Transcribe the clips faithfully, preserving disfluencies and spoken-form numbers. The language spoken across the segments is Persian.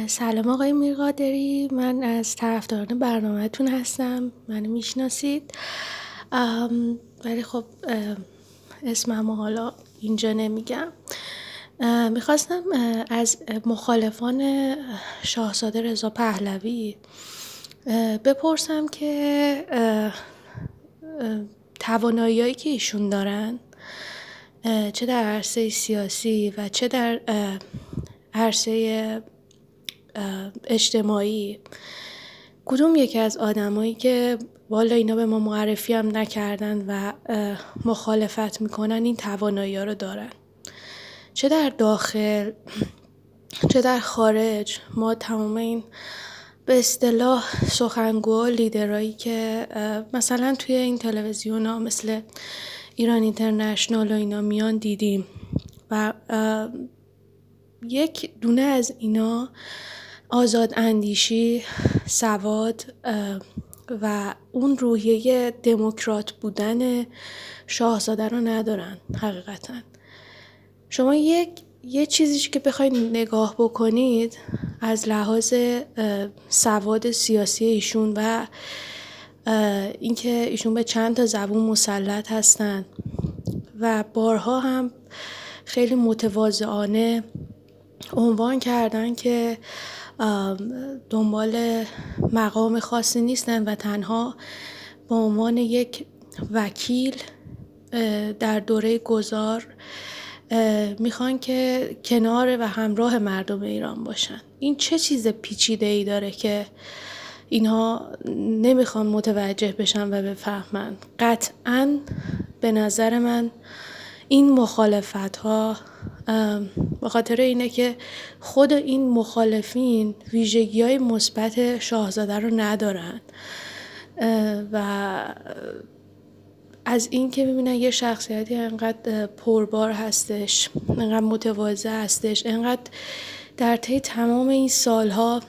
سلام آقای میرقادری، من از طرفداران برنامه‌تون هستم. منو میشناسید، ام، ولی خب ام، اسممو حالا اینجا نمیگم. ام، میخواستم ام، از مخالفان شاهزاده رضا پهلوی ام، بپرسم که ام، ام، توانایی‌هایی که ایشون دارن، ام، چه در عرصه سیاسی و چه در ام، عرصه اجتماعی، کدوم یکی از آدمایی که والا اینا به ما معرفی هم نکردن و مخالفت میکنن این توانایی ها رو دارن؟ چه در داخل چه در خارج. ما تمام این به اصطلاح سخنگوها، لیدرایی که مثلا توی این تلویزیون ها مثل ایران اینترنشنال و اینا میان دیدیم و یک دونه از اینا آزاد اندیشی، سواد و اون روحیه دموکرات بودن شاهزاده رو ندارن. حقیقتا شما یک یه چیزیش که بخواید نگاه بکنید از لحاظ سواد سیاسی ایشون و اینکه ایشون به چند تا زبون مسلط هستن و بارها هم خیلی متواضعانه عنوان کردن که دنبال مقام خاصی نیستن و تنها به عنوان یک وکیل در دوره گذار میخوان که کنار و همراه مردم ایران باشن. این چه چیز پیچیده ای داره که اینها نمیخوان متوجه بشن و بفهمن؟ قطعاً به نظر من این مخالفت ها به خاطر اینه که خود این مخالفین ویژگی های مثبت شاهزاده رو ندارن و از این که میبینن یه شخصیتی انقدر پربار هستش، انقدر متواضع هستش، انقدر در طی تمام این سالها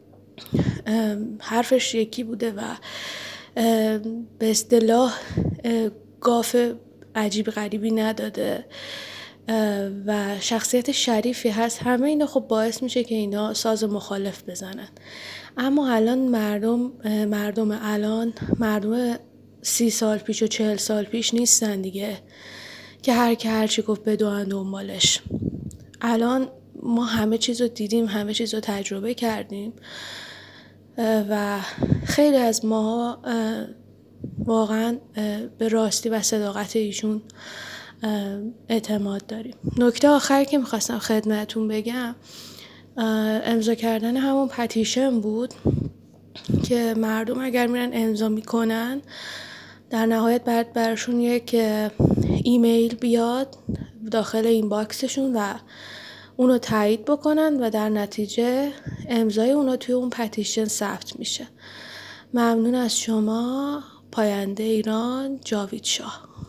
حرفش یکی بوده و به اصطلاح گاف عجیب غریبی نداده و شخصیت شریفی هست، همه اینا خب باعث میشه که اینا ساز مخالف بزنن. اما الان مردم مردم الان مردم سی سال پیش و چهل سال پیش نیستن دیگه که هر که هر چی گفت بدوئن دنبالش. الان ما همه چیز رو دیدیم، همه چیز رو تجربه کردیم و خیلی از ما واقعا به راستی و صداقت ایشون اعتماد داریم. نکته آخری که میخواستم خدمتون بگم امضا کردن همون پتیشن بود که مردم اگر میرن امضا میکنن در نهایت بعد براشون یک ایمیل بیاد داخل این باکسشون و اونو تایید بکنن و در نتیجه امضای اونو توی اون پتیشن ثبت میشه. ممنون از شما. پاینده ایران، جاوید شاه.